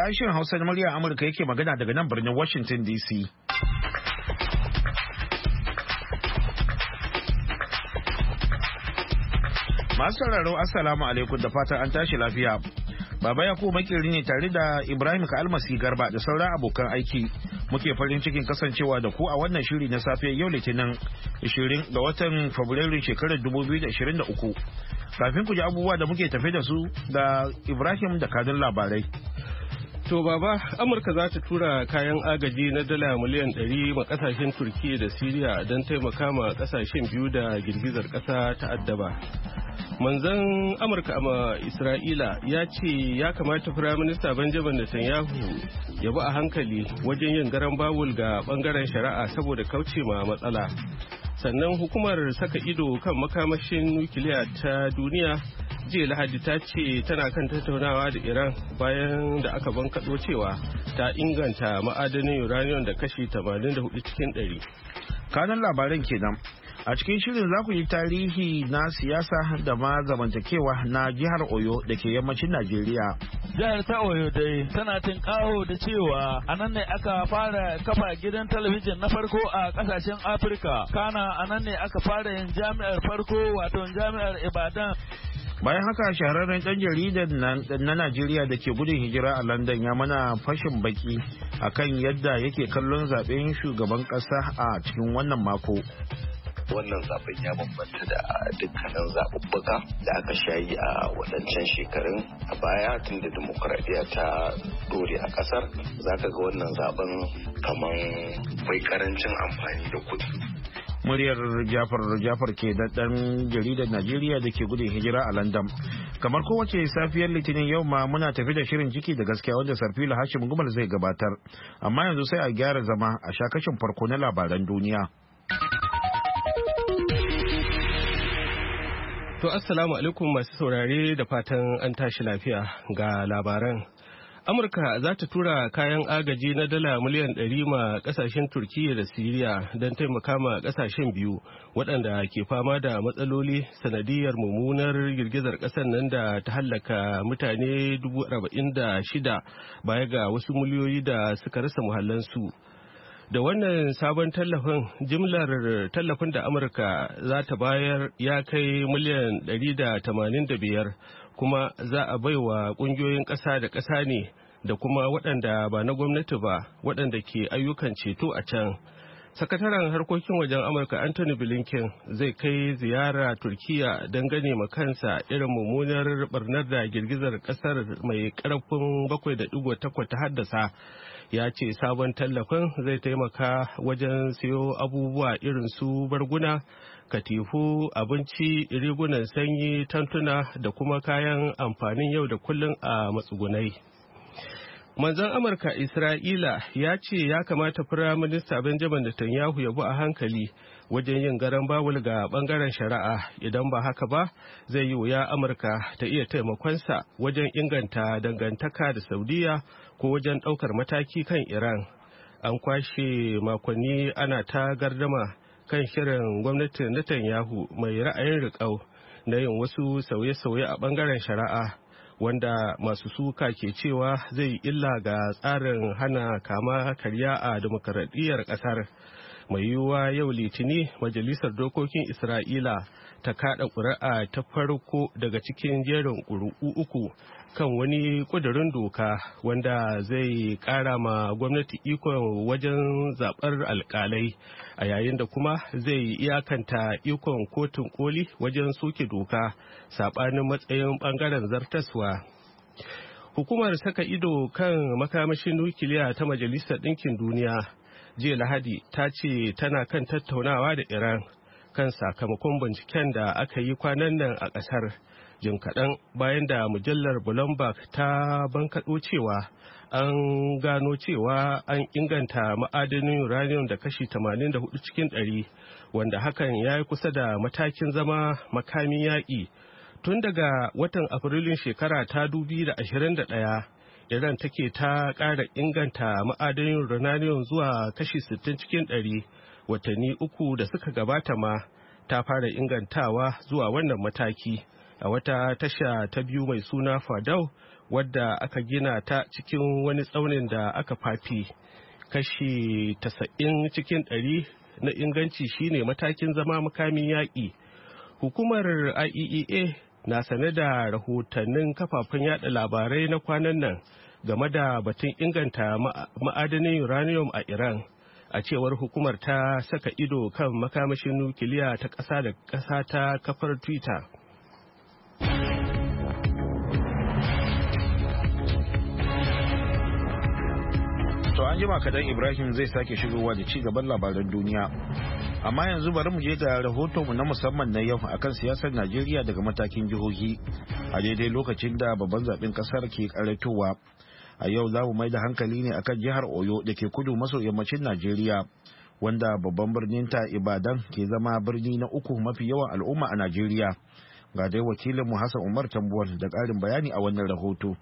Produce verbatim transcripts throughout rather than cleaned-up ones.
Sashen Hausa na muryar Amurka yake magana daga nan birnin Washington D C. Masu sauraro Assalamu alaikum da fatan an tashi lafiya. Baba Yakubu makeri ne tare da Ibrahim Kalmasi Garba da sauran abokan aiki. Muke farin cikin kasancewa da ku a wannan shiri na safe yau Litinin ashirin ga watan Fabrairu shekarar dubu biyu da ashirin da uku. Kafin ku ji abubuwa da muke tafe da su da Ibrahim da kadin labarai. To baba, Amurka za ta tura kayan agaji na dala miliyan ɗari ma kasashen Turkiyya da Siriya don taimaka ma kasashen biyu da girgizar ƙasa ta addaba. Manzon Amurka a Isra'ila ya ce ya kamata Firaminista Benjamin Netanyahu ya bi a hankali wajen yin garan bawul ga bangaren shari'a saboda kauce ma matsala. Sannan hukumar saka ido kan makamashin nukiliya ta duniya jiya Lahadi ta ce tana kan tattaunawa da Iran bayan da aka bankaɗo cewa ta inganta ma'adanin uranium da kashi tamanin da hudu cikin ɗari. Kanan labaran kenan. A cikin shirin za ku yi tarihi na siyasa da ma zamantakewa na jihar Oyo da ke yammacin Najeriya. Jihar ta Oyo dai tana tinkawo da cewa a nan ne aka fara kafa gidan talabijin na farko a kasashen Afirka. Kana a nan ne aka fara yin jami'ar farko wato jami'ar Ibadan. Bayan haka shahararren ɗan jaridar na Najeriya da ke gudun hijira a London ya mana fashin baki akan yadda yake kallon zaben shugaban ƙasa a cikin wannan mako. Wannan zaben ya bambanta da dukkanin zaɓuɓɓuka da aka shayi a waɗancan shekarun a baya tun da demokuraɗiyya ta dore a ƙasar. Za ka ga wannan zaben kamar bai karancin amfani da kuɗi. Muryar Jafar Jafar ke da ɗan jaridar Najeriya da ke gudun hijira a London. Kamar kowace safiyar Litinin yau ma muna tafi da shirin ciki da gaskiya wanda Sarfila Hashim Gumal zai gabatar. Amma yanzu sai a gyara zama a sha kashin farko na labaran duniya. To assalamu alaikum masu saurare da fatan an tashi lafiya ga labaran. Amurka za ta tura kayan agaji na dala miliyan ɗari ma ƙasashen Turkiyya da Siriya don taimaka ma ƙasashen biyu waɗanda ke fama da matsaloli sanadiyar mummunar girgizar ƙasar nan da ta hallaka mutane dubu arba'in da shida baya ga wasu miliyoyi da suka rasa muhallansu. Da wannan sabon tallafin jimlar tallafin da Amurka za ta bayar ya kai miliyan ɗari da tamanin da biyar. Kuma za a baiwa kungiyoyin ƙasa da ƙasa ne da kuma waɗanda ba na gwamnati ba waɗanda ke ayyukan ceto a can. Sakataren harkokin wajen Amurka Anthony Blinken zai kai ziyara Turkiya don gane ma kansa irin mummunar barnar da girgizar ƙasar mai ƙarfin bakwai da ɗigo takwas ta haddasa. Ya ce sabon tallafin zai taimaka wajen siyo abubuwa irin su barguna, katifu, abinci, rigunan sanyi, tantuna da kuma kayan amfanin yau da kullum a matsugunai. Manzon Amurka Isra'ila ya ce ya kamata Firaminista Benjamin Netanyahu ya bi a hankali wajen yin garan bawul ga bangaren shari'a, idan ba haka ba zai yi wuya Amurka ta iya taimakonsa wajen inganta dangantaka da Saudiya ko wajen ɗaukar mataki kan Iran. An kwashe makonni ana ta gardama kan shirin gwamnatin Netanyahu mai ra'ayin riƙau na yin wasu sauye-sauye a bangaren shari'a, wanda masu suka ke cewa zai illa ga tsarin hana kama karya a demokaradiyyar ƙasar. Mai yiwuwa yau Litini Majalisar Dokokin Isra'ila ta kaɗa ƙuri'a ta farko daga cikin jerin ƙuri'u uku kan wani ƙudurin doka wanda zai ƙara ma gwamnati ikon wajen zaɓar alƙalai, a yayin da kuma zai iyakanta ikon kotun koli wajen soke doka saɓanin matsayin ɓangaren zartaswa. Hukumar saka ido kan makamashin nukiliya ta Majalisar Ɗinkin Duniya jiya Lahadi ta ce tana kan tattaunawa da Iran kan sakamakon binciken da aka yi kwanan nan a ƙasar, jim kaɗan bayan da mujallar Bloomberg ta bankaɗo cewa an gano cewa an inganta ma'adanin uranium da kashi tamanin da hudu cikin ɗari, wanda hakan ya yi kusa da matakin zama makamin yaƙi. Tun daga watan Afrilun shekara ta dubi da ashirin da ɗaya, Iran take ta ƙara inganta ma'adanin uranium zuwa kashi sittin cikin ɗari. Watanni uku da suka gabata ma ta fara ingantawa zuwa wannan mataki a wata tasha ta biyu mai suna Fadau wadda aka gina ta cikin wani tsaunin da aka fafi. Kashi tasa'in cikin ɗari na inganci shine matakin zama makamin yaƙi. Hukumar I A E A na sane da rahotannin kafafen yada labarai na kwanan nan game da batun inganta ma'adanin uranium a Iran. A cewar hukumar ta saka ido kan makamashin nukiliya ta ƙasa da ƙasa ta kafar Twitter. To an jima kadan Ibrahim zai sake shigowa da ci gaban labaran duniya. Amma yanzu bari mu je ga rahotonmu na musamman na yau akan siyasar Najeriya daga matakin jihohi a daidai lokacin da babban zaben kasar ke karatowa. A yau za mu mai da hankali ne akan jihar Oyo da ke kudu maso yammacin Najeriya, wanda babban birnin ta Ibadan ke zama birni na uku mafi yawan al'umma a Najeriya. Ga dai wakilinmu Hassan Umar Tambuwal da ƙarin bayani a wannan rahoto.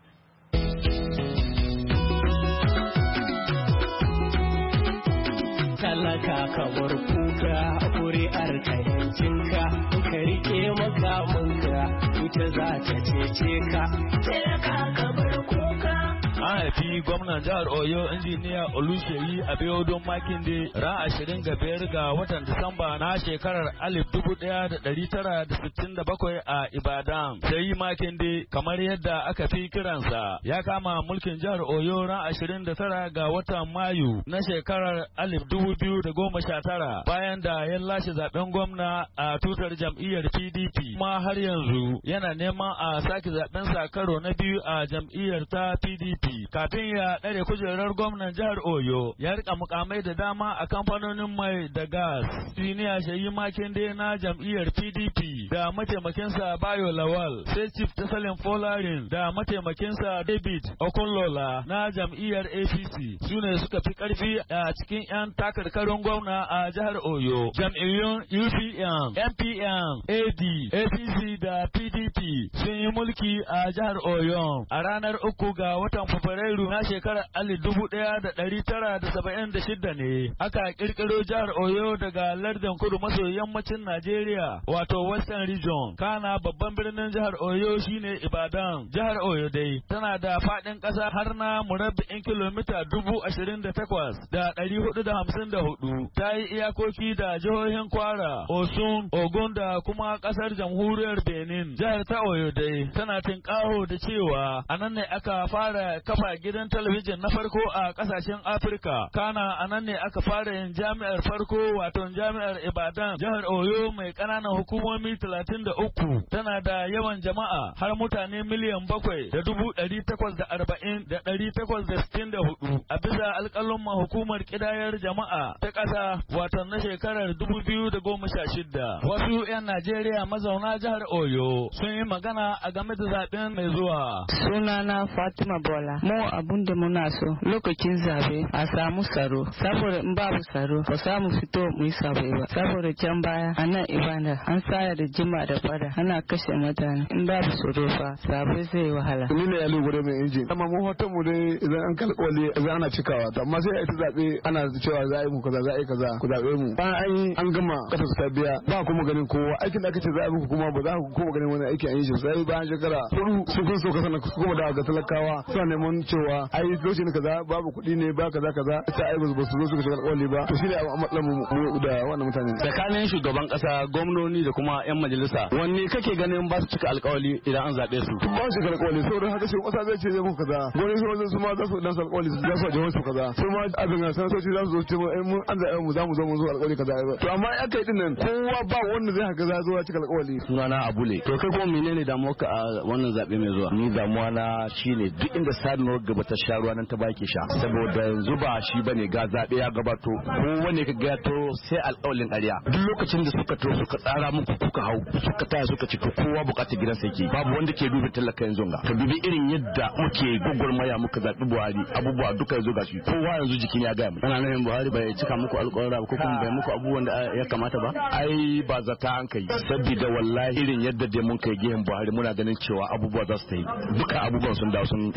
Talaka kamar kuka kuri'ar ka yancinka, ka rike makamanka ita za ta cece ka. Talaka kamar kuka. An haifi gwamnan jihar Oyo injiniya Oluseyi Abiodun Makinde ran ashirin ga biyar ga watan Disamba na shekarar alif dubu ɗaya da ɗari tara da sittin da bakwai a Ibadan. Sai Makinde kamar yadda aka fi kiransa ya kama mulkin jihar Oyo ran ashirin da tara ga watan Mayu na shekarar alif dubu biyu da goma sha tara bayan da ya lashe zaben gwamna a tutar jam'iyyar P D P. Kuma har yanzu yana neman a sake zaben sa karo na biyu a jam'iyyar ta P D P. Kafin ya ɗare kujerar gwamnan jihar Oyo ya rika mukamai da dama a kamfanonin mai da gas. Siniya Shayi Makinde na jam'iyyar P D P da mataimakinsa Bayo Lawal, sai Chief Tasalin Folarin da mataimakinsa David Okunlola na jam'iyyar A P C su ne suka fi karfi a cikin 'yan takarkarin gwamna a jihar Oyo. Jam'iyyun U P M, M P M, A D, A P C da P D P sun yi mulki a jihar Oyo a ranar uku ga watan Fabrairu na shekarar alif dubu ɗaya da ɗari tara da saba'in da shida ne aka kirkiro jihar Oyo daga lardin kudu maso yammacin Najeriya wato Western Region. Kana babban birnin jihar Oyo shine Ibadan. Jihar Oyo dai tana da faɗin ƙasa har na murabba'in kilomita dubu ashirin da takwas da ɗari hudu da hamsin da hudu. Ta yi iyakoki da jihohin Kwara, Osun, Ogun da kuma ƙasar jamhuriyar Benin. Jihar ta Oyo dai tana tinƙaho da cewa a nan ne aka fara kafa gidan talabijin na farko a kasashen Afirka. Kana a nan ne aka fara yin jami'ar farko wato jami'ar Ibadan. Jihar Oyo mai ƙananan hukumomi talatin da uku tana da yawan jama'a har mutane miliyan bakwai da dubu ɗari takwas da arba'in da ɗari takwas da sittin da hudu a bisa alƙalin hukumar ƙidayar jama'a ta ƙasa wato na shekarar dubu biyu da goma sha shida. Wasu 'yan Najeriya mazauna jihar Oyo sun yi magana a game da zaɓen mai zuwa. Sunana Fatima Bola. Mu abun da muna so lokacin zabe a samu tsaro, saboda in babu tsaro ba samu fito mu yi zabe ba, saboda can baya a nan Ibada an saya da jima da fada ana kashe mutane, in babu tsaro fa zabe zai wahala. Ni ne Yalu Gure mai injin, amma mu hoton mu dai idan an kalkwale idan ana cikawa, amma sai a ta zabe ana cewa za a yi mu kaza za a yi kaza ku zabe mu, bayan an yi an gama kasa su ta biya ba kuma ganin kowa, aikin da aka ce za a yi muku kuma ba za ku kuma ganin wani aiki an yi shi, sai bayan shekara hudu su kun so ka sanar kuma da ga talakawa suna neman cewa ai lokacin kaza babu kuɗi ne ba kaza kaza ta ai ba su zo suka shiga alƙawari ba, to shine a matsalar mu da wannan mutane. Tsakanin shugaban kasa, gwamnoni da kuma yan majalisa, wanne kake ganin ba su cika alƙawari idan an zabe su? Ba su cika alƙawari saboda haka shi kasa zai ce zai muku kaza, gwamnati su ma za su dan alƙawari su za su je wasu kaza, su ma abin nan sanatoci za su zo ce mun an zabe mu za mu zo mu zo alƙawari kaza. To amma aka yi dinnan kowa ba wanda zai haka za zo ya cika alƙawari. Sunana Abule. To kai kuma menene damuwar ka a wannan zabe mai zuwa? Ni damuwa na shine duk inda sanuwar gaba ta sha ruwa nan ta baki sha, saboda yanzu ba shi bane ga zabe ya gabato ko wane ka ga to sai alƙawalin ƙarya. Duk lokacin da suka to suka tsara muku kuka hau suka taya suka ci kowa bukatar gidansa yake, babu wanda ke dubi talaka yanzu ga ka dubi irin yadda muke gugurmaya muka zabi Buhari, abubuwa duka yanzu gashi kowa yanzu jikin ya ga mu. Ana nan Buhari bai cika muku alƙawara ba ko kuma bai muku abubuwan da ya kamata ba, ai ba zata an kai, saboda wallahi irin yadda dai mun kai gehen Buhari muna ganin cewa abubuwa za su ta yi duka abubuwan sun dawo sun lalace.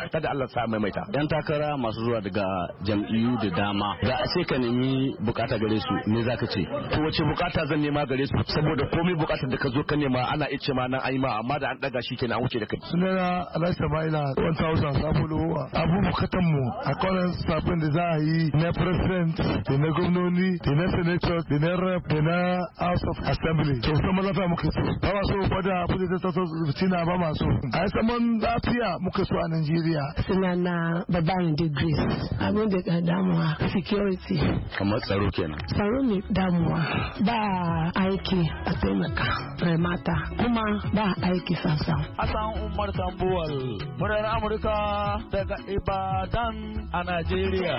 kada Allah sa maimaita. Yan takara masu zuwa daga jam'iyyu da dama za a ce ka nemi bukata gare su me zaka ce? To wace bukata zan nema gare su saboda komai bukatar da ka zo ka nema ana ice ma nan ayi ma amma da an daga shi kenan an wuce da kai. Sunana Alhaji Samaila one thousand Sabulu abu bukatan mu a kwanan safin da za a yi na president da na gwamnoni da na senator da na rep da na house of assembly. To sama lafiya muka so. Ba ma so bada abu da ta so fitina ba ma so. A yi saman lafiya muka so a Najeriya. Sunana Babayin Degrees abin da ka damuwa security. Kamar tsaro kenan. Tsaro ne damuwa ba aiki a taimaka mata kuma ba aiki sansan. Hassan Umar Tambuwal, murar Amurka daga Ibadan a Najeriya.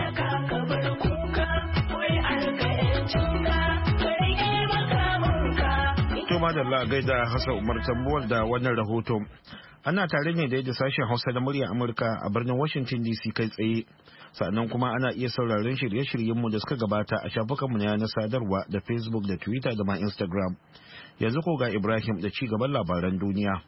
To madalla gaida Hassan Umar Tambuwal da wannan rahoto. Ana tare ne da yadda sashen Hausa da murya Amurka a birnin Washington D C kai tsaye. Sannan kuma ana iya sauraron shirye-shiryenmu da suka gabata a shafukanmu na yanar sadarwa da Facebook da Twitter da ma Instagram. Yanzu ko ga Ibrahim da ci gaban labaran duniya.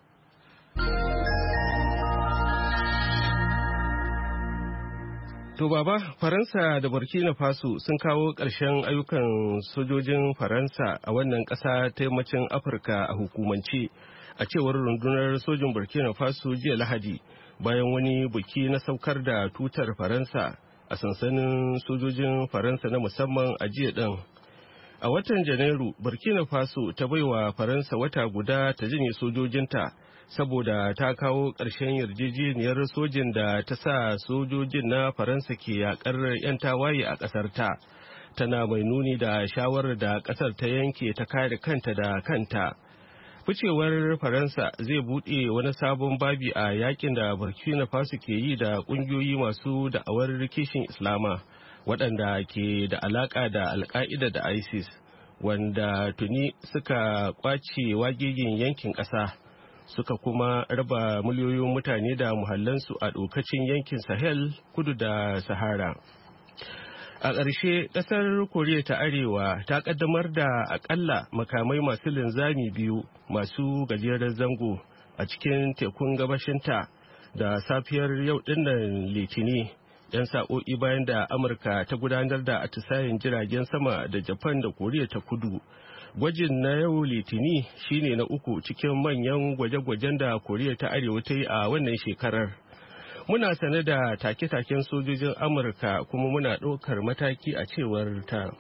To baba, Faransa da Burkina Faso sun kawo ƙarshen ayyukan sojojin Faransa a wannan ƙasa ta yammacin Afirka a hukumance, a cewar rundunar sojin Burkina Faso jiya Lahadi, bayan wani buki na saukar da tutar Faransa a sansanin sojojin Faransa na musamman a jiya ɗin. A watan Janairu, Burkina Faso ta baiwa Faransa wata guda ta janye sojojinta saboda ta kawo ƙarshen yarjejeniyar sojin da ta sa sojojin na Faransa ke yakar 'yan tawaye a ƙasar ta. Tana mai nuni da shawarar da ƙasar ta yanke ta kare kanta da kanta. Ficewar Faransa zai buɗe wani sabon babi a yakin da Burkina Faso ke yi da ƙungiyoyi masu da'awar kishin Islama, waɗanda ke da alaƙa da Al-Qaida da ISIS, wanda tuni suka ƙwace wagegin yankin ƙasa. Suka kuma raba miliyoyin mutane da muhallansu a ɗokacin yankin Sahel kudu da Sahara. A ƙarshe, ƙasar Koriya ta Arewa ta ƙaddamar da aƙalla makamai masu linzami biyu masu gajeren zango a cikin tekun gabashinta da safiyar yau ɗinnan Litini, 'yan sa'o'i bayan da Amurka ta gudanar da atisayen jiragen sama da Japan da Koriya ta Kudu. Gwajin na yau Litini shine na uku cikin manyan gwaje-gwajen da Koriya ta Arewa ta yi a wannan shekarar. Muna sane da take-taken sojojin Amurka kuma muna ɗaukar mataki a cewar ta.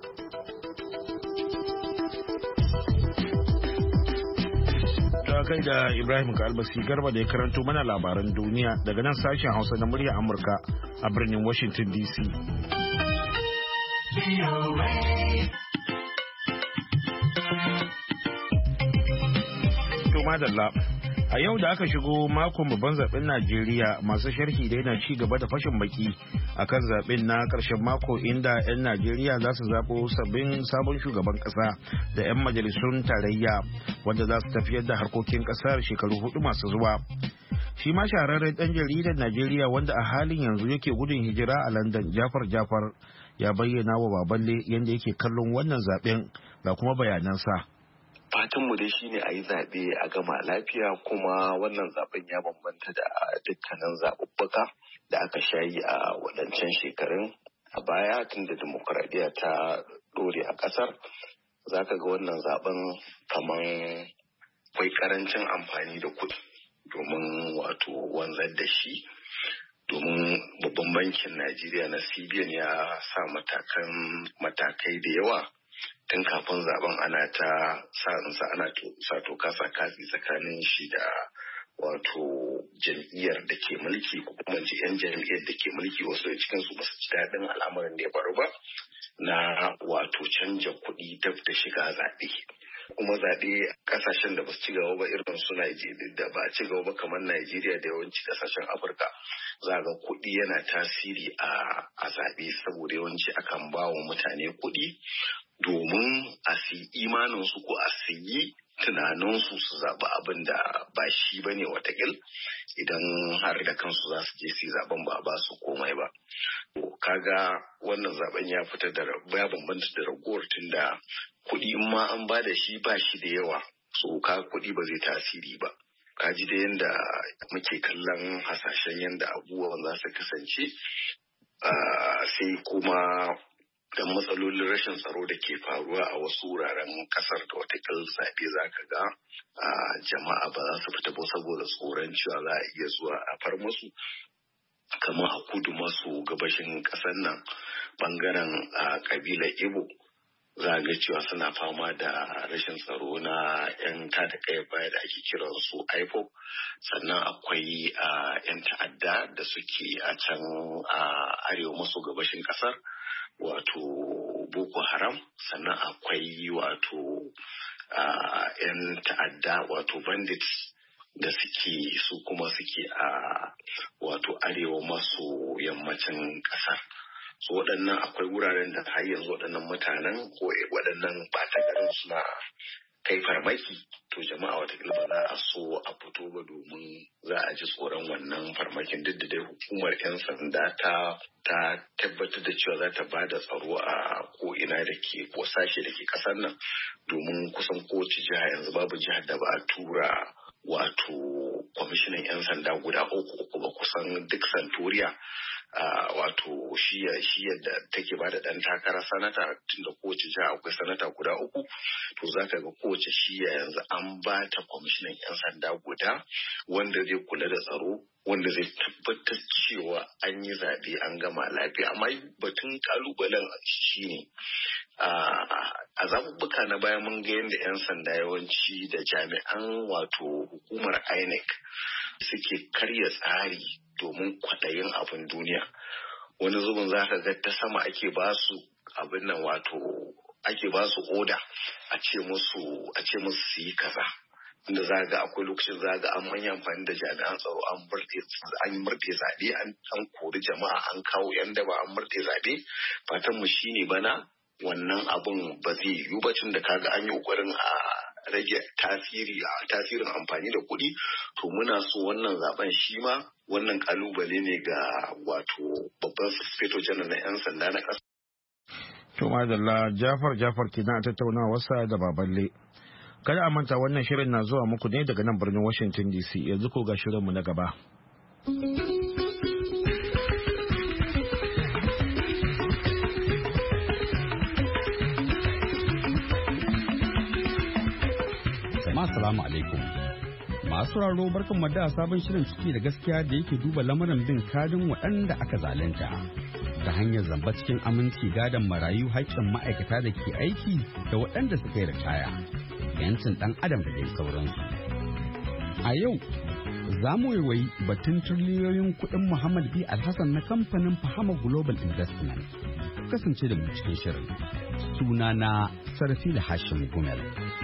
Ta kai da Ibrahim Kalbasi Garba da ya karanto mana labaran duniya daga nan sashen Hausa na murya Amurka a birnin Washington D C. Madalla. A yau da aka shigo makon babban zaben Najeriya, masu sharhi da yana ci gaba da fashin baki akan zaben na karshen mako, inda 'yan Najeriya za su zaɓo sabbin sabon shugaban ƙasa da 'yan majalisun tarayya wanda za su tafiyar da harkokin ƙasar shekaru hudu masu zuwa. Shi ma shahararren ɗan jaridar Najeriya wanda a halin yanzu yake gudun hijira a London, Jafar Jafar, ya bayyana wa Baballe yadda yake kallon wannan zaben ga kuma bayanansa. Fatanmu dai shine a yi zaɓe a gama lafiya, kuma wannan zaɓen ya bambanta da dukkanin zaɓuɓɓuka da aka shayi a waɗancan shekarun a baya, tun da dimokuraɗiyya ta ɗore a ƙasar. Za ka ga wannan zaɓen kamar kwai ƙarancin amfani da kuɗi domin wato wanzar da shi, domin babban bankin Najeriya na C B N ya sa matakan matakai da yawa tun kafin zaben. Ana ta sa ana sa toka sakasi tsakanin shi da wato jam'iyyar da ke mulki, ko kuma ce yan jam'iyyar da ke mulki. Wasu cikin su basu ji daɗin al'amarin da ya faru ba na wato canja kuɗi dab da shiga zaɓe. Kuma zaɓe ƙasashen da basu ci gaba ba irin su Najeriya, da ba ci gaba ba kamar Najeriya da yawanci ƙasashen Afirka, za ga kuɗi yana tasiri a zaɓe, saboda yawanci akan ba wa mutane kuɗi domin a siyi imaninsu ko a siyi tunaninsu su zaɓi abin da ba shi ba ne watakil, idan har da kansu za su je su zaɓen ba ba su komai ba. Kaga wannan zaɓen ya fita da ya bambanta da ragowar, tun da kuɗi in ma an ba da shi ba shi da yawa, so ka kuɗi ba zai tasiri ba. ka ji da yadda muke kallon hasashen yadda abubuwan za su kasance sai kuma da matsalolin rashin tsaro da ke faruwa a wasu wuraren kasar da watakila zaɓe za ka ga jama'a ba za su fita ba saboda tsoron cewa za a iya zuwa a far musu kamar a kudu maso gabashin ƙasar nan bangaren ƙabilar Igbo za ga cewa suna fama da rashin tsaro na 'yan tada kai baya da ake kiran su I P O B, sannan akwai 'yan ta'adda da suke a can arewa maso gabashin ƙasar wato Boko Haram, sannan akwai wato yan ta'adda wato bandits da suke su kuma suke a wato arewa maso yammacin ƙasar. So waɗannan akwai wuraren da har yanzu waɗannan mutanen ko waɗannan ɓata garin suna kai farmaki, to jama'a watakila ba za a so a fito ba domin za a ji tsoron wannan farmakin, duk da dai hukumar 'yan sanda ta ta tabbatar da cewa za ta ba da tsaro a ko'ina da ke ko sashe da ke ƙasar nan, domin kusan kowace jiha yanzu babu jihar da ba a tura wato kwamishinan 'yan sanda guda uku uku ba, kusan duk santoriya Uh, wato shiya shiya da take ba da ɗan takarar sanata, tunda kowace jiha akwai sanata guda uku, to za ka ga kowace shiya yanzu an ba ta kwamishinan 'yan sanda guda wanda zai kula da tsaro, wanda zai tabbatar cewa an yi zaɓe an gama lafiya. Amma batun kalubalen shi ne a zaɓuɓɓuka na baya mun ga yadda 'yan sanda yawanci da jami'an wato hukumar I N E C suke karya tsari domin kwaɗayin abin duniya. Wani zubin za ka ga ta sama ake ba su abin nan wato ake ba su oda a ce musu a ce musu su yi kaza. Inda za ga akwai lokacin za ga an manya amfani da jami'an tsaro an murɗe an murɗe zaɓe an kori jama'a an kawo yan daba an murɗe zaɓe. Fatan mu shine bana wannan abun ba zai yiwu ba, tun da kaga an yi ƙoƙarin a rage tasiri a tasirin amfani da kuɗi, to muna so wannan zaben shi ma wannan kalubale ne ga wato babban sufeto janar na 'yan sanda na ƙasa. To madalla Jafar Jafar kina tattaunawarsa da Baballe. Kada a manta wannan shirin na zuwa muku ne daga nan birnin Washington D C. Yanzu ko ga shirinmu na gaba. Assalamu alaikum. Masu raro barkan da sabon shirin ciki da gaskiya da yake duba lamarin bin kadin waɗanda aka zalunta ta hanyar zamba cikin aminci, gadon marayu, haƙƙin ma'aikata da ke aiki da waɗanda suka yi ritaya, yancin ɗan adam da dai sauransu. A yau za mu yi batun tiriliyoyin kuɗin Muhammad B. Alhassan na kamfanin Fahama Global Investment. Kasance da mu cikin shirin. Sunana Sarfila Hashim Gumel.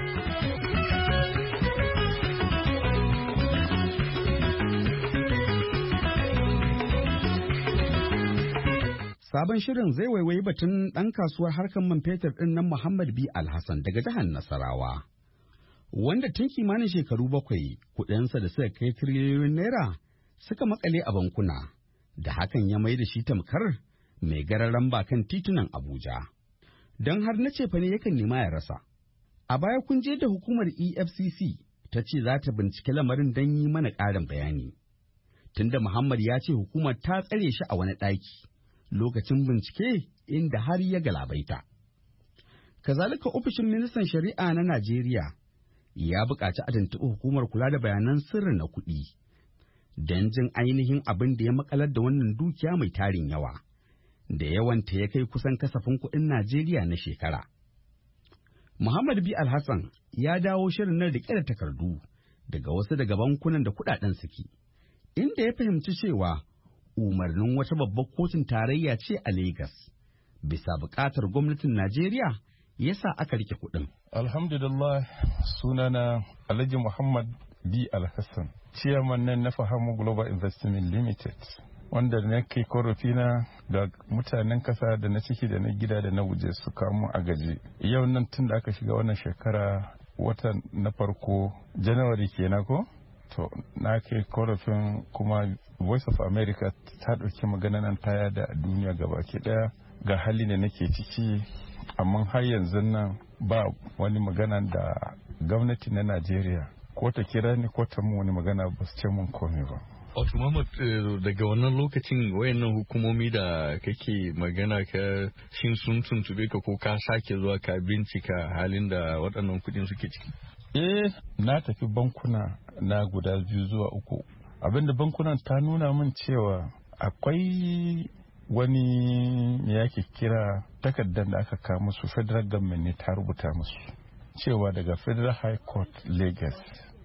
Sabon shirin zai waiwayi batun ɗan kasuwar harkar man fetur ɗin nan Muhammad B. Alhassan daga jihar Nasarawa, wanda tun kimanin shekaru bakwai kuɗinsa da suka kai tiriliyoyin naira suka makale a bankuna, da hakan ya mai da shi tamkar mai gararan bakan titunan Abuja. Don har na ce fa ne yakan nema ya rasa. A baya kun je da hukumar E F C C ta ce za ta bincike lamarin don yi mana ƙarin bayani. Tunda Muhammad ya ce hukumar ta tsare shi a wani ɗaki lokacin bincike inda har ya galabaita. Kazalika ofishin ministan shari'a na Najeriya ya buƙaci a tuntuɓi hukumar kula da bayanan sirri na kuɗi don jin ainihin abin da ya makalar da wannan dukiya mai tarin yawa, da yawanta ya kai kusan kasafin kuɗin Najeriya na shekara. Muhammad B. Alhassan ya dawo shirin nan riƙe da takardu daga wasu daga bankunan da kuɗaɗen suke, inda ya fahimci cewa umarnin wata babbar kotun tarayya ce a Legas, bisa buƙatar gwamnatin Najeriya yasa aka rike kuɗin. Alhamdulillah, sunana Alhaji Muhammad B. Alhassan, chairman nan na Fahama Global Investment Limited, wanda na kai korafina da mutanen kasa da na ciki da na gida da na waje su kamu a gaji. Yau nan tun da aka shiga wannan shekara watan na farko January kenan ko? To na kai korafin kuma Voice of America ta ɗauki magana nan ta yada a duniya gabaki ɗaya ga hali da nake ciki, amma har yanzu nan ba wani magana da gwamnati na Najeriya ko ta kira ni ko ta mu wani magana ba su ce mun komai ba. Wato Muhammad daga wannan lokacin wayannan hukumomi da kake magana ka shin sun tuntube ka ko ka sake zuwa ka bincika halin da waɗannan kuɗin suke ciki? Eh na tafi bankuna na guda biyu zuwa uku. Abinda bankunan ta nuna min cewa akwai wani me yake kira takardar da aka kawo musu federal government ne ta rubuta musu cewa daga Federal High Court Lagos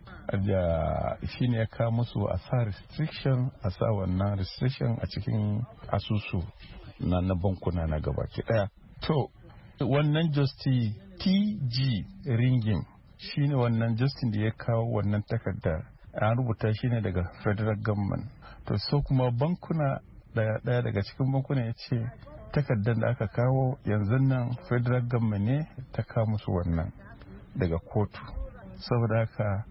da shi ne ya kawo musu a sa restriction a sa wannan restriction a cikin asusu na na bankuna na gabaki daya. To wannan justice T G Ringim shi ne wannan justice da ya kawo wannan takarda an rubuta shi ne daga federal government. To so kuma bankuna daya daya daga cikin bankuna ya ce takardar da aka kawo yanzu nan federal government ne ta kawo musu wannan daga kotu. Saboda haka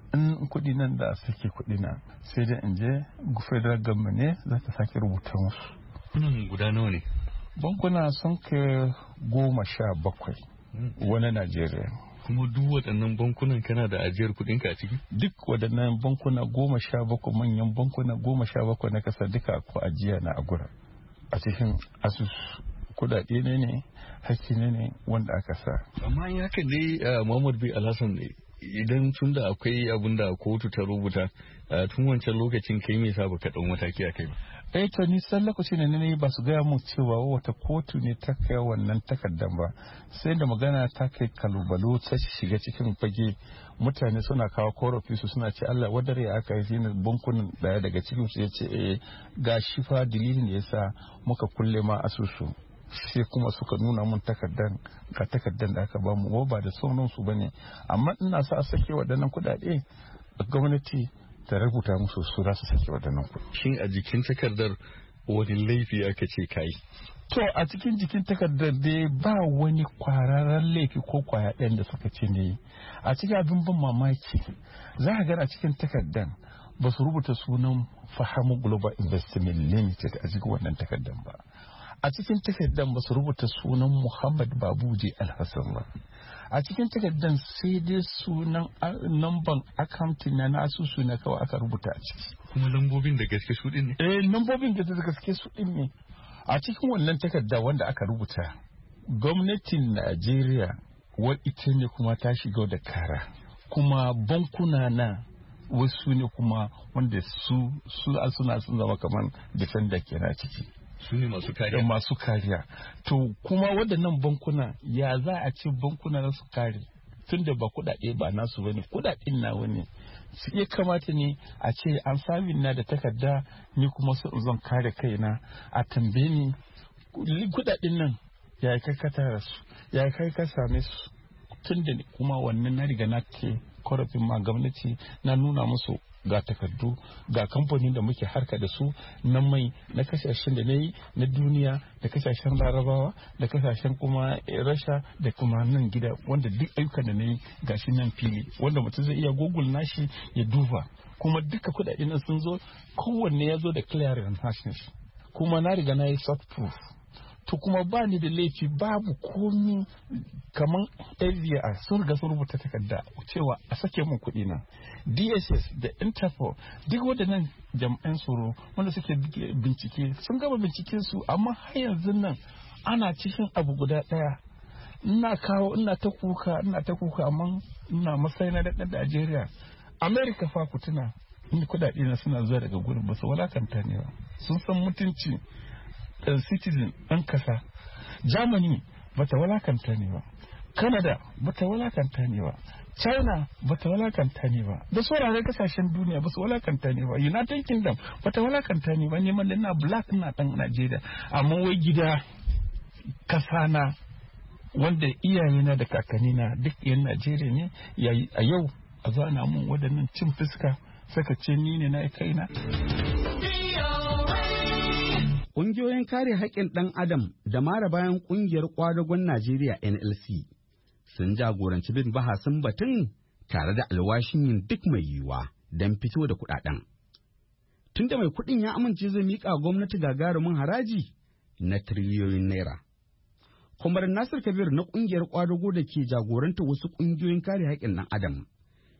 in kudi nan da sake kudi na sai da in je federal government ne za ta sake rubuta musu. Kunan guda nawa ne? Bankuna sun kai goma sha bakwai wani Najeriya. Kuma duk waɗannan bankunan kana da ajiyar kuɗinka a ciki? Duk waɗannan bankuna goma sha bakwai manyan bankuna goma sha bakwai na kasa duka ko ajiya na agura a cikin asusu. Kudade ne ne hakki ne ne wanda aka sa. Amma in haka ne Muhammad B. Alhassan ne idan tun da akwai abin da kotu ta rubuta tun wancan lokacin kai me sa baka dau mataki a kai ba? Eh to ni san lokacin da ne ba su gaya mun cewa wata kotu ne ta kai wannan takardar ba sai da magana ta kai kalubalo ta shiga cikin fage mutane suna kawo korafi su suna ce Allah wadare aka yi shine bankunan daya daga cikin su yace eh ga shi fa dalilin da yasa muka kulle ma asusu sai kuma suka nuna mun takardar ga takardar da aka bamu ba da sauran su bane amma ina sa sake waɗannan kuɗaɗe gwamnati ta rubuta musu su za su sake waɗannan kuɗi. Shin a jikin takardar wani laifi aka ce kai? To a cikin jikin takardar dai ba wani kwararren laifi ko kwaya ɗayan da suka ce ne. A cikin abin ban mamaki za a gana cikin takardar ba su rubuta sunan Fahamu Global Investment Limited a cikin wannan takardar ba. A cikin takardar ba su rubuta sunan Muhammad Babuji Alhassan ba. A cikin takardar sai dai sunan namban akamtin na nasu suna kawai aka rubuta a ciki. Kuma lambobin da gaske su din ne? Eh lambobin da gaske su din ne. A cikin wannan takarda wanda aka rubuta gwamnatin Najeriya wa ita ne kuma ta shiga da kara. Kuma bankuna na wasu ne kuma wanda su suna sun zama kamar defender kenan ciki. Su ne masu kariya. Masu kariya. To kuma waɗannan bankuna ya za a ce bankuna na su kare tun da ba kuɗaɗe ba nasu bane kuɗaɗen na wani su iya kamata ne a ce an sami na da takarda ni kuma su zan kare kaina a tambaye ni kuɗaɗen nan ya kai ka tara su ya kai ka same su tun da kuma wannan na riga na ke korafin ma gwamnati na nuna musu ga takardu ga kamfanin da muke harka da su na mai na kasashen da na yi na duniya da kasashen larabawa da kasashen kuma rasha da kuma nan gida wanda duk ayyukan da na yi gashi nan fili wanda mutum zai iya google nashi ya duba kuma duka kudaden nan sun zo kowanne ya zo da clearance nashi kuma na riga na yi soft proof to kuma ba ni da laifi babu komi kamar F B I sun riga sun rubuta takarda cewa a sake mun kuɗi na D S S da Interpol duk waɗannan jami'an tsaro wanda suke bincike sun gama binciken su amma har yanzu nan ana cikin abu guda ɗaya ina kawo ina ta kuka ina ta kuka amma ina matsayi na ɗan Najeriya America fa ku tuna inda kuɗaɗe na suna zuwa daga gurin ba su walakanta ne ba sun san mutunci citizen ɗan kasa Germany bata walakanta ne ba Canada bata walakanta ne ba China bata walakanta ne ba da sauraron kasashen duniya ba su walakanta ne ba United Kingdom bata walakanta ne ba neman da na black na ɗan Najeriya amma wai gida kasa na wanda iyayena da kakannina duk yan Najeriya ne a yau a zo ana mun waɗannan cin fuska saka ce ni ne na kaina. Ƙungiyoyin kare haƙƙin ɗan Adam da mara bayan ƙungiyar ƙwadagon Najeriya N L C sun jagoranci bin bahasin batun tare da alwashin yin duk mai yiwuwa don fito da kuɗaɗen. Tunda mai kuɗin ya amince zai miƙa gwamnati gagarumin haraji na tiriliyoyin naira. Kwamar Nasir Kabir na ƙungiyar ƙwadago da ke jagoranta wasu ƙungiyoyin kare haƙƙin ɗan Adam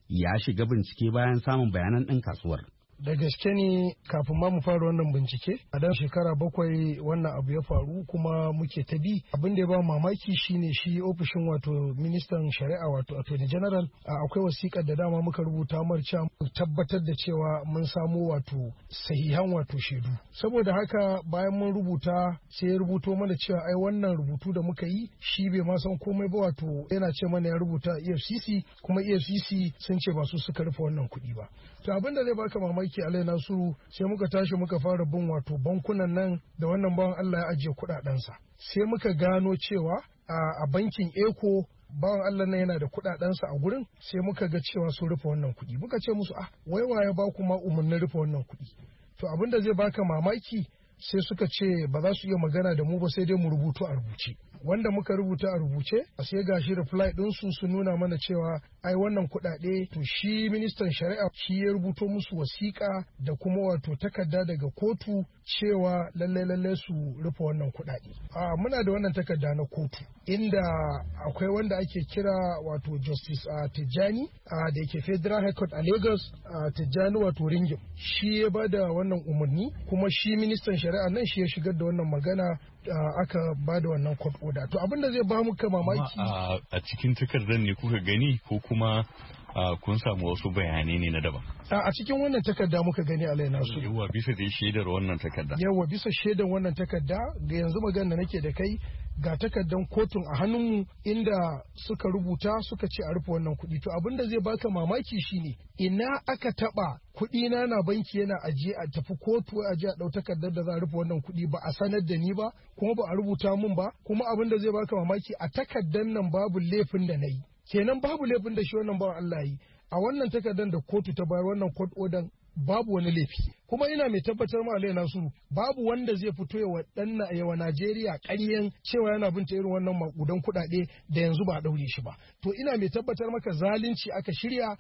ya shiga bincike bayan samun bayanan ɗan kasuwar. Da gaske ne kafin ma mu fara wannan bincike a dan shekara bakwai wannan abu ya faru kuma muke ta bi. Abin da ya ba mamaki shine shi ofishin wato ministan shari'a wato attorney general akwai wasiƙar da dama muka rubuta mar cewa tabbatar da cewa mun samu wato sahihan wato shaidu. Saboda haka bayan mun rubuta sai ya rubuto mana cewa ai wannan rubutu da muka yi shi bai ma san komai ba, wato yana ce mana ya rubuta E F C C kuma E F C C sun ce ba su suka rufe wannan kuɗi ba. To abin da zai baka mamaki ke Alai Nasiru sai muka tashi muka fara bin wato bankunan nan da wannan bawan Allah ya ajiye kuɗaɗensa. Sai muka gano cewa a bankin Eco bawan Allah nan yana da kuɗaɗensa a gurin, sai muka ga cewa sun rufe wannan kuɗi. Muka ce musu ah wai waye ba ku ma umarnin rufe wannan kuɗi. To abin da zai baka mamaki sai suka ce ba za su iya magana da mu ba sai dai mu rubutu a rubuce. Wanda muka rubuta a rubuce a sai gashi reply ɗinsu sun nuna mana cewa ai wannan kuɗaɗe to shi ministan shari'a shi ya rubuto musu wasiƙa da kuma wato takarda daga kotu cewa lallai lallai su rufe wannan kuɗaɗe. A muna da wannan takarda na kotu inda akwai wanda ake kira wato Justice uh, Tijjani uh, da yake Federal High Court a Lagos uh, Tijjani wato Ringim shi ya bada wannan umarni kuma shi ministan shari'a nan shi ya shigar da wannan magana Uh, aka ba da wannan court order. To abin da zai ba muka mamaki a cikin takardar ne kuka gani ko kuma uh, kun samu wasu bayanai ne na daban? A cikin wannan takarda muka gani Alai Nasiru. Yawa bisa da shaidar wannan takarda. Yawa bisa shaidar wannan takarda ga yanzu magana nake da kai ga takardan kotun a hannunmu inda suka rubuta suka ce a rufe wannan kuɗi. To abin da zai baka mamaki shine ina aka taba kuɗi na na banki yana ajiye a tafi kotu a ajiye a ɗau takardar da za a rufe wannan kuɗi ba a sanar da ni ba kuma ba a rubuta mun ba kuma abin da zai baka mamaki a takardar nan babu laifin da na yi kenan babu laifin da shi wannan bawan Allah yi a wannan takardar da kotu ta bayar wannan court order babu wani laifi kuma ina mai tabbatar ma Alai Nasiru babu wanda zai fito yawa dan yawa Najeriya ƙaryen cewa yana binta irin wannan makudan kuɗaɗe da yanzu ba a daure shi ba to ina mai tabbatar maka zalunci aka shirya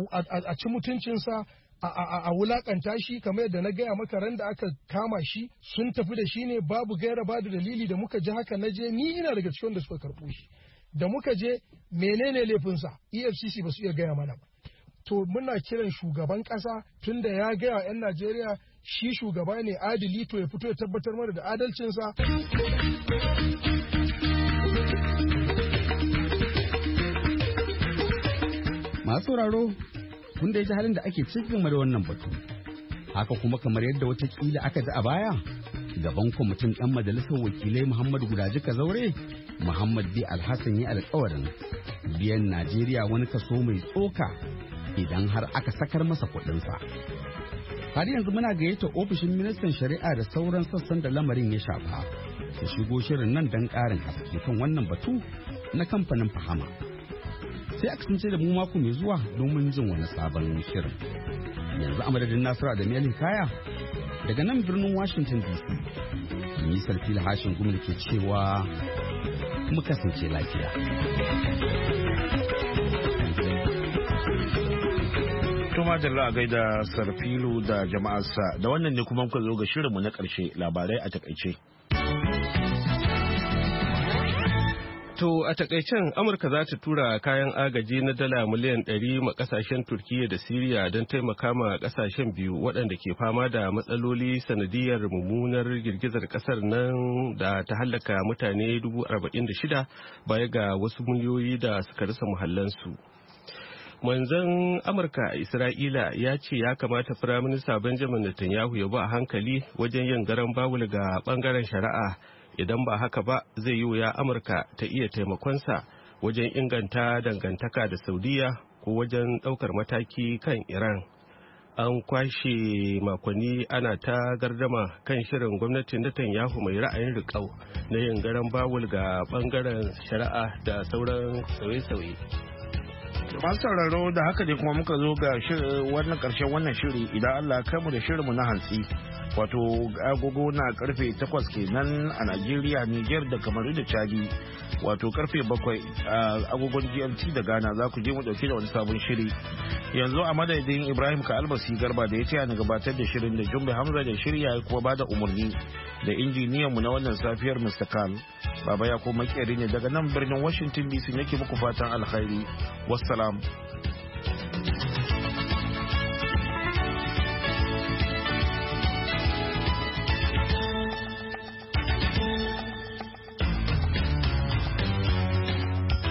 a ci mutuncinsa a wulakanta shi kamar yadda na gaya maka ran da aka kama shi sun tafi da shi ne babu gaira babu dalili da muka ji haka na je ni ina daga cikin da suka karɓo shi da muka je menene laifinsa E F C C ba su iya gaya mana ba to muna kiran shugaban ƙasa tunda ya gaya wa 'yan Najeriya shi shugaba ne adili to ya fito ya tabbatar mana da adalcinsa. Masu sauraro kun da ji halin da ake cikin da wannan batu. Haka kuma kamar yadda watakila aka ji a baya, gaban kwamitin ɗan majalisar wakilai Muhammadu Gudaji Kazaure, Muhammad B. Alhassan ya alkawarin biyan Najeriya wani kaso mai tsoka idan har aka sakar masa kuɗinsa. Har yanzu muna gayyata ofishin ministan shari'a da sauran sassan da lamarin ya shafa su shigo shirin nan don ƙarin haske kan wannan batu na kamfanin Fahama. Sai a kasance da mu mako mai zuwa domin jin wani sabon shirin. Yanzu a madadin Nasiru da Meli Kaya daga nan birnin Washington D C. Ni Sarfila Hashin Gumul ke cewa mu kasance lafiya. Tuma da a gaida Sarfilu da jama'arsa da wannan ne kuma muka zo ga shirinmu na ƙarshe labarai a takaice. To a takaicen Amurka za ta tura kayan agaji na dala miliyan ɗari ma kasashen Turkiyya da Siriya don taimaka ma kasashen biyu waɗanda ke fama da matsaloli sanadiyar mummunar girgizar ƙasar nan da ta hallaka mutane dubu arba'in da shida baya ga wasu miliyoyi da suka rasa muhallansu. Manzon Amurka a Isra'ila ya ce ya kamata Firaminista Benjamin Netanyahu ya bi a hankali wajen yin garan bawul ga bangaren shari'a idan ba haka ba zai yi wuya Amurka ta iya taimakonsa wajen inganta dangantaka da Saudiya ko wajen ɗaukar mataki kan Iran. An kwashe makonni ana ta gardama kan shirin gwamnatin Netanyahu mai ra'ayin riƙau na yin garan bawul ga bangaren shari'a da sauran sauye-sauye. Masu sauraro da haka ne kuma muka zo ga wannan karshen wannan shiri idan Allah kai mu da shirinmu na hantsi wato agogo na karfe takwas kenan a Najeriya, Niger da Kamaru da Chadi wato karfe bakwai a agogon G M T da Ghana za ku je mu dauke da wani sabon shiri. Yanzu a madadin Ibrahim ka almasi garba da ya ce ni gabatar da shirin da Jumbe Hamza da shirya kuma bada umarni da injiniyan mu na wannan safiyar Mister Kal Baba ya ko makeri ne daga nan birnin Washington D C nake muku fatan alkhairi. Wassalam.